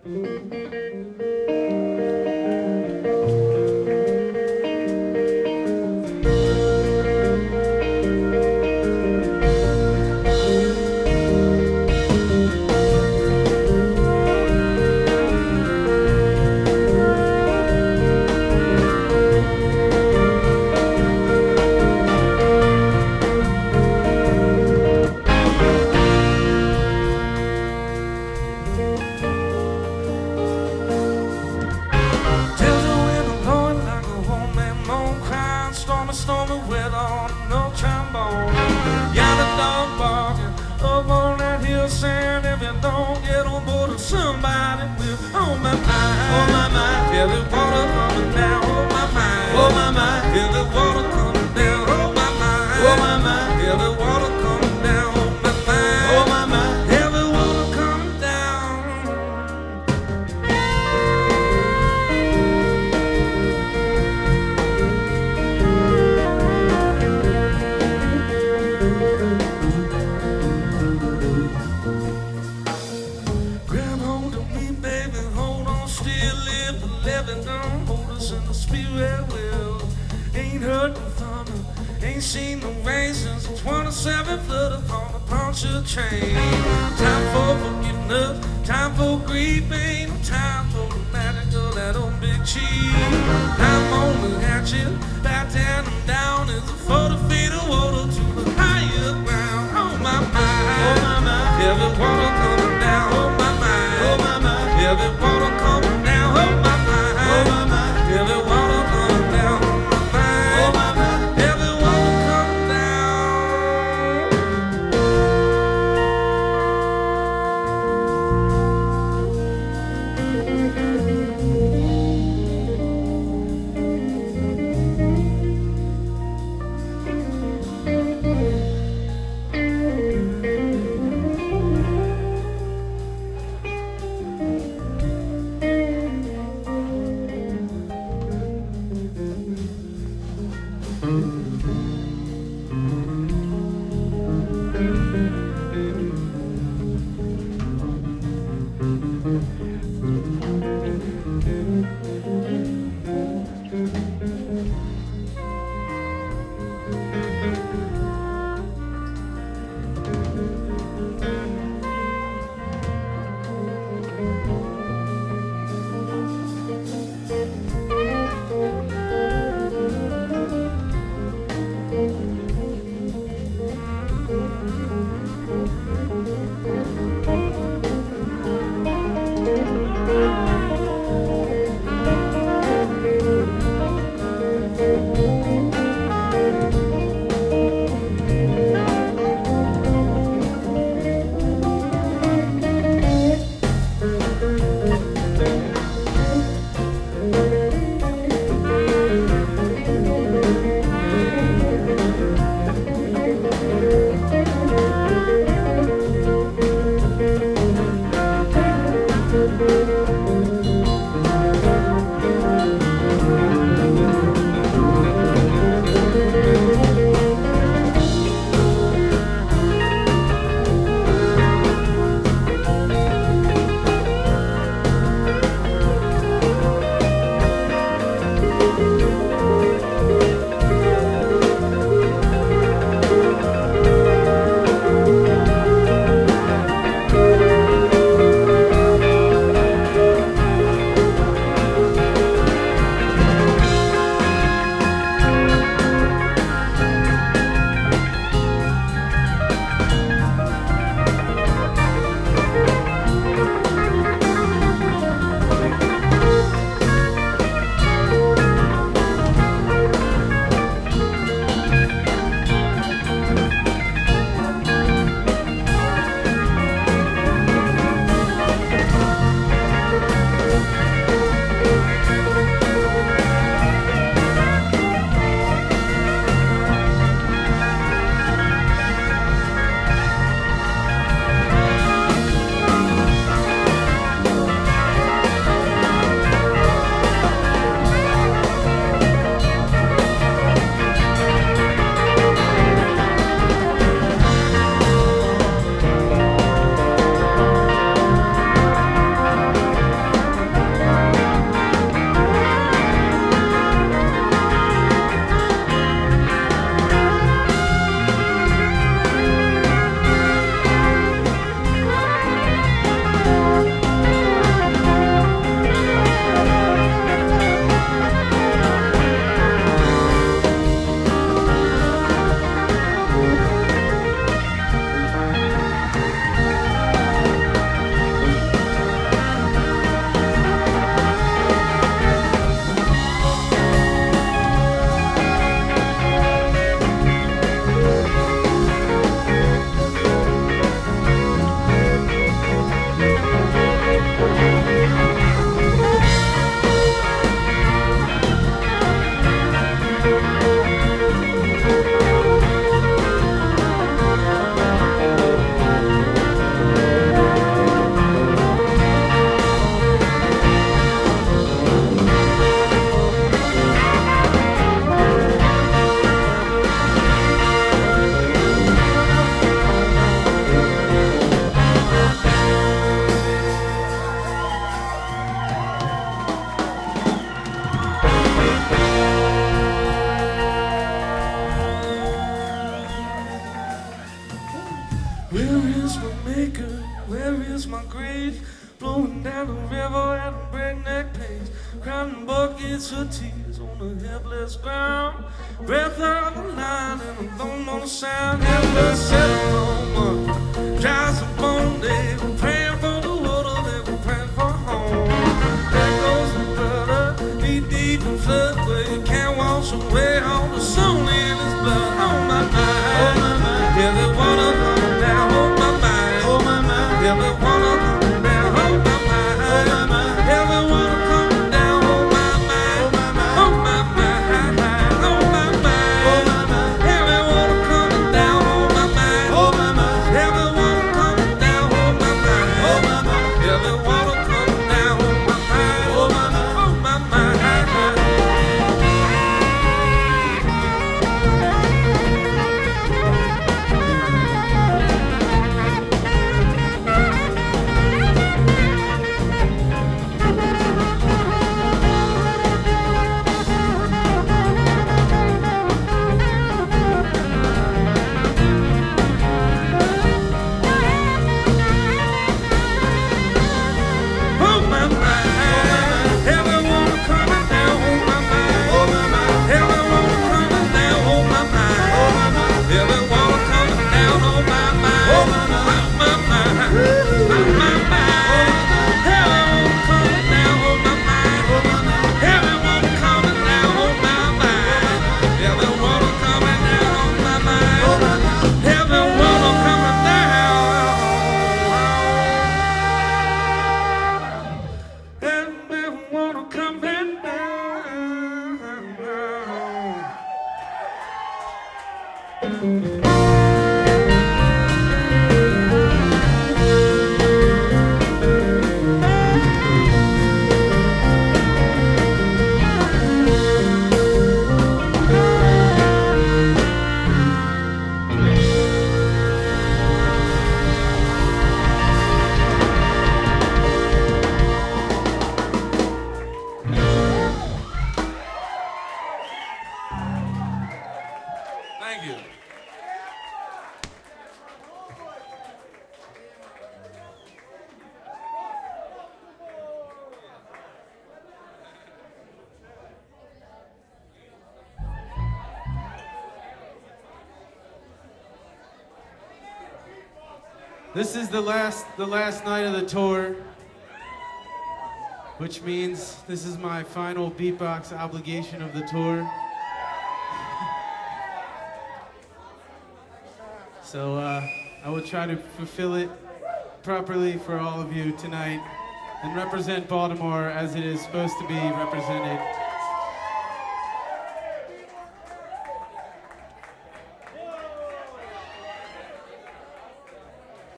Stormy weather on no trombone. Got a dog barking up on that hillside. If you don't get on board, somebody will. Oh my mind, oh my mind. Feel the water coming down. Oh my mind, oh my mind. Feel the water coming down. Oh my mind, oh my mind. Feel the water coming down. Oh my mind, oh my mind. Feel the water coming down. Grab hold of me, baby, hold on, still live, let it down, hold us in the spirit will. Ain't heard no thunder, ain't seen no rain since the 27th flood upon a punctured train. Time for forgiveness, time for grief, ain't no time for the magic of that old big cheese. I'm on the hatchet, back down and down, is a 40 feet of water to the higher ground. Oh my mind, oh my mind, every water coming down. Oh my mind, oh my mind, every water coming down. Oh my mind, oh my mind, every water coming down. Oh my mind, oh my mind, every water coming down. Moving down the river at a breakneck pace, crying buckets of tears on the helpless ground. Breath of the line and a don't know sound. Helpless sitting on one dry some bone. They were praying for the water, they were praying for home. There goes the brother, deep, deep in flood, where you can't wash away all the soul in his blood. Oh my mind, oh my mind. Yeah, they wanna come down, oh my mind, oh my mind. Yeah, they wanna come down, oh my mind, oh my mind. Yeah, they wanna come down, oh my mind, oh my mind, oh my mind, oh my mind, oh my mind. Yeah, they wanna come down, oh my mind, oh my mind. Yeah, they wanna come down, oh my mind, oh my mind. Yeah, they wanna come down, oh my mind, oh my mind, oh my mind. Thank you. This is the last night of the tour, which means this is my final beatbox obligation of the tour. So I will try to fulfill it properly for all of you tonight and represent Baltimore as it is supposed to be represented.